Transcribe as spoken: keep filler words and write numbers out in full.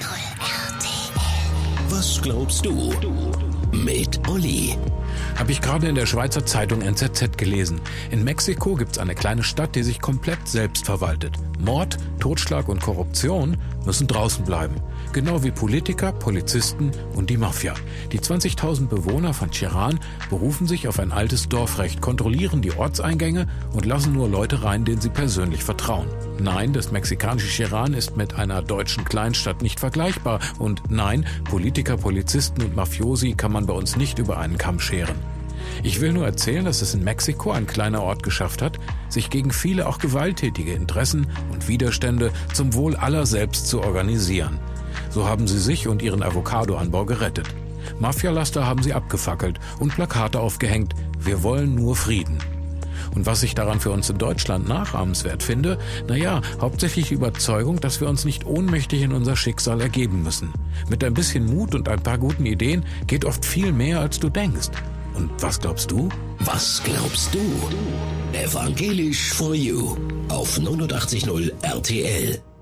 R T L. Was glaubst du? Mit Olli. Habe ich gerade in der Schweizer Zeitung N Z Z gelesen. In Mexiko gibt's eine kleine Stadt, die sich komplett selbst verwaltet. Mord, Totschlag und Korruption müssen draußen bleiben. Genau wie Politiker, Polizisten und die Mafia. Die zwanzigtausend Bewohner von Cherán berufen sich auf ein altes Dorfrecht, kontrollieren die Ortseingänge und lassen nur Leute rein, denen sie persönlich vertrauen. Nein, das mexikanische Cherán ist mit einer deutschen Kleinstadt nicht vergleichbar. Und nein, Politiker, Polizisten und Mafiosi kann man bei uns nicht über einen Kamm scheren. Ich will nur erzählen, dass es in Mexiko ein kleiner Ort geschafft hat, sich gegen viele auch gewalttätige Interessen und Widerstände zum Wohl aller selbst zu organisieren. So haben sie sich und ihren Avocadoanbau gerettet. Mafialaster haben sie abgefackelt und Plakate aufgehängt: Wir wollen nur Frieden. Und was ich daran für uns in Deutschland nachahmenswert finde, naja, hauptsächlich die Überzeugung, dass wir uns nicht ohnmächtig in unser Schicksal ergeben müssen. Mit ein bisschen Mut und ein paar guten Ideen geht oft viel mehr, als du denkst. Und was glaubst du? Was glaubst du? Evangelisch for You auf neunundachtzig Komma null R T L.